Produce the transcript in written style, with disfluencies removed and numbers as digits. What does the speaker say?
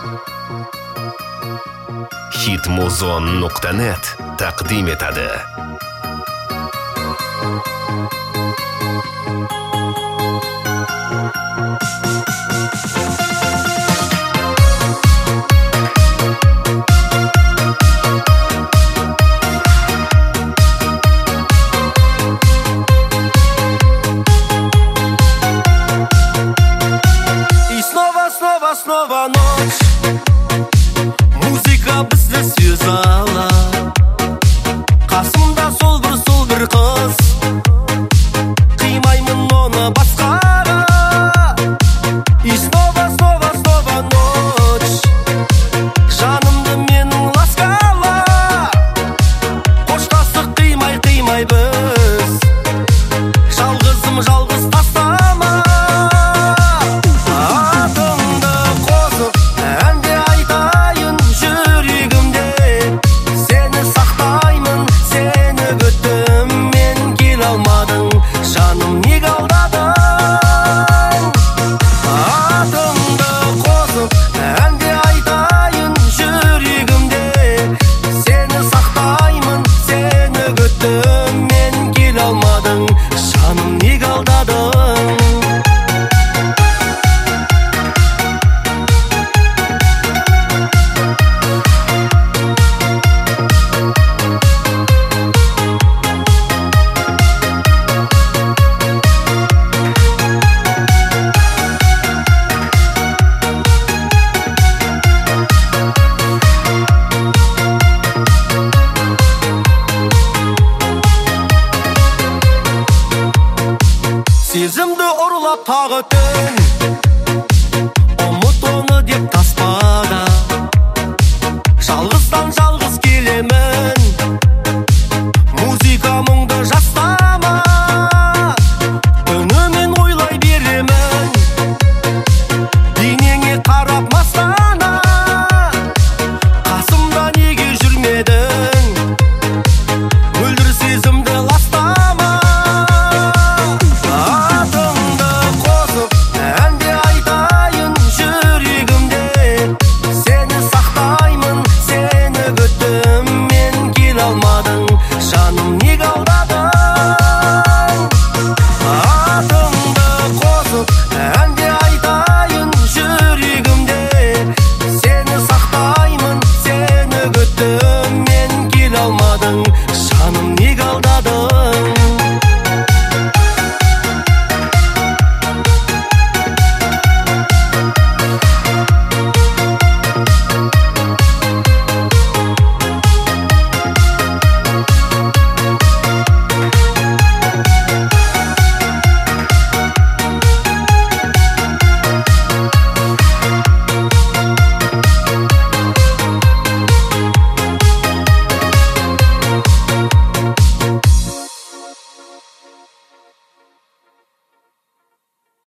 Hitmuzon.net taqdim etadi. Снова ночь, музыка бізді связала. Қасымда сол бір қыз, қимаймын оны басқаға. И снова ночь, жанымды менің ласкала. Қоштасық қимай біз, жалғыз тастама. Жаным неге алдадың? Атыңды қосып, әнде айтайын жүрегімде. Сені сақтаймын, сені күттім, мен келе алмадың. Жаным неге алдадың? Сезімді ұрлап тағы